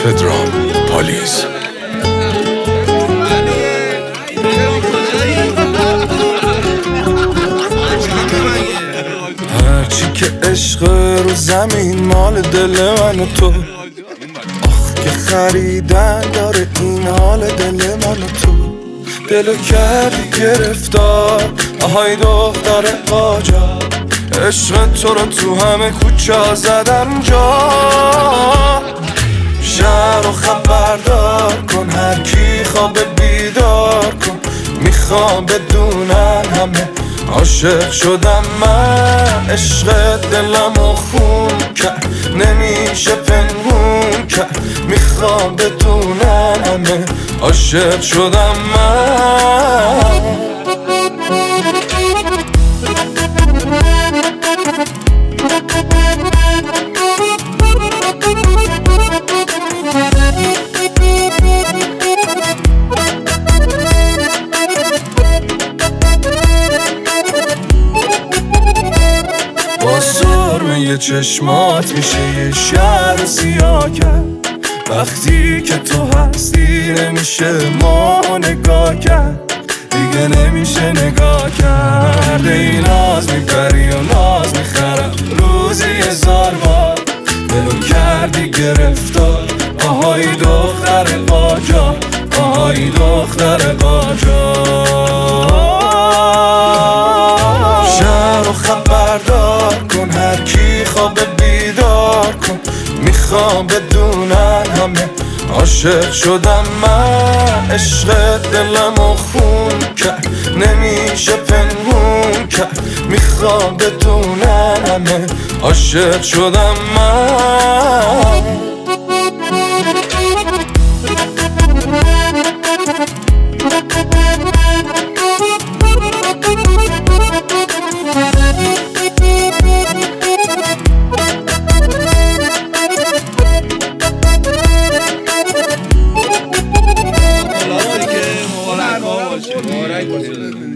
پدرام پالیز. هرچی که عشق رو زمین مال دل من و تو، آخ که خریدن داره این حال دل من و تو. دلو کردی گرفتار، آهای دختر قاجار، عشق تو رو تو همه کوچه زدم جا. شهر رو خبردار کن، هر کی خواب بیدار کن، میخوام بدونن همه عاشق شدم من. عشق دلمو خون کرد، نمیشه پنهون کرد، میخوام بدونن همه عاشق شدم من. با سرمه چشمات میشه یه شهر سیاه کرد، وقتی که تو هستی نمیشه ما نگاه کرد، دیگه نمیشه نگاه کرد. ای ناز میبری و ناز میخرم روزی 1000 بار، دلو کردی گرفتار، آهای دختر قاجار، آهای دختر قاجار. شهر رو خبردار کن، هر کی خواب بیدار کن، میخوام بدونن همه عاشق شدم من. عشق دلمو خون کرد، نمیشه پنهون کرد، میخوام بدونن همه عاشق شدم من. مبارک باشه.